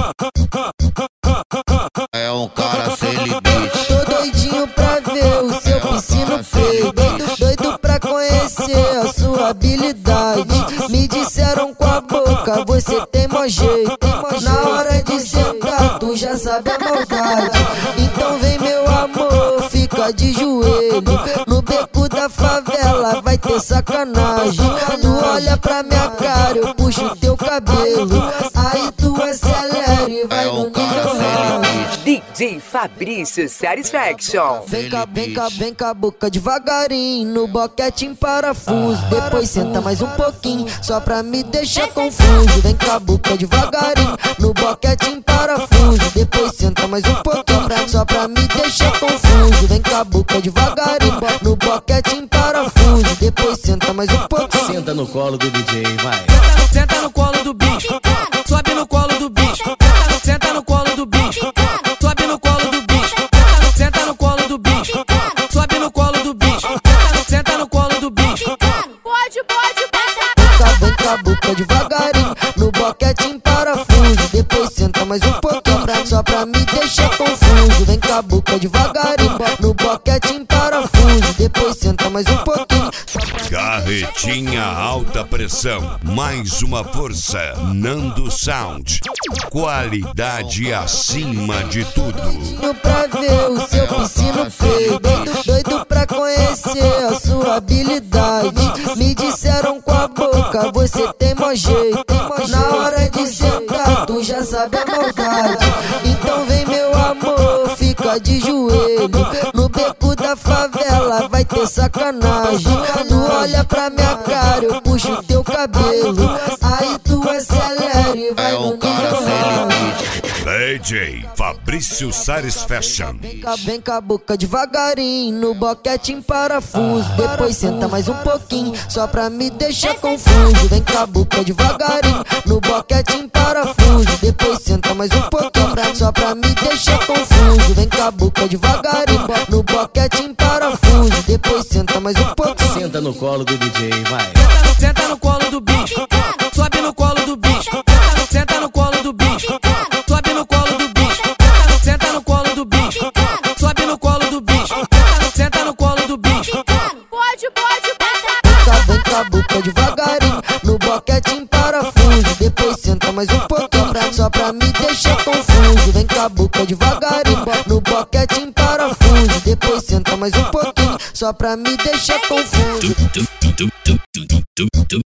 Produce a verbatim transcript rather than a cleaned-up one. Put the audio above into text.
É um cara sem limite. Tô doidinho pra ver o seu piscino feio. Doido, doido pra conhecer a sua habilidade. Me disseram com a boca, você tem mó jeito. Na hora de sentar, tu já sabe a maldade. Então vem meu amor, fica de joelho. No beco da favela vai ter sacanagem. Tu olha pra minha cara, eu puxo teu cabelo. Aí tu acelera e vai no nível hard. D J Fabrício Satisfaction. Vem cá, vem cá, vem cá, boca devagarinho. No boquete em parafuso. Depois senta mais um pouquinho, só pra me deixar confuso. Vem cá, boca devagarinho. No boquete em parafuso. Depois senta mais um pouquinho, só pra me deixar confuso. Vem cá, boca devagarinho. No boquete em parafuso. Depois senta mais um pouquinho. Senta no colo do D J, vai. Senta, senta no colo do bicho. Sobe no colo do bicho. Senta, senta no colo do bicho. Sobe no colo do bicho. Senta, senta no colo do bicho. Sobe no colo do bicho. Senta, senta no colo do bicho. Pode, pode, Vem cá, vem cá, boca devagarinho. No boquete em parafuso. Depois senta mais um pouquinho, só pra me deixar confuso. Vem cá, boca devagarinho. No boquete em parafuso. Depois senta mais um pouquinho. Carretinha alta pressão, mais uma força, Nando Sound, qualidade acima de tudo. Pra ver o seu piscino feio. Doido, doido pra conhecer a sua habilidade. Me disseram com a boca, você tem mó jeito. Na hora de sentar, tu já sabe a maldade. Então vem meu amor, fica de joelho. No beco da favela vai ter sacanagem. Tu olha pra minha cara, eu puxo teu cabelo. Aí tu acelera e vai no nível hard. D J Fabrício Satisfaction. Vem cá, vem cá, boca devagarinho. No boquete em parafuso. Depois senta mais um pouquinho, só pra me deixar confuso. Vem cá, boca devagarinho. No boquete em parafuso. Depois senta mais um pouquinho, só pra me deixar confuso. Vem cá, boca devagarinho. No boquete em parafuso. Depois senta mais um pouquinho. Senta no colo do D J, vai. Senta, senta no colo do bicho. Sobe no colo do bicho. Senta, senta no colo do bicho. Sobe no colo do bicho. Senta, senta no colo do bicho. Sobe no colo do bicho. Senta, senta no colo do bicho. pode, pode, Vem cá, vem cá, boca devagarinho. No boquete em parafuso. Depois senta mais um pouquinho, só pra me deixar confuso. Vem cá, boca devagarinho. No boquete em parafuso. Depois senta mais um pouquinho, só pra me deixar confuso.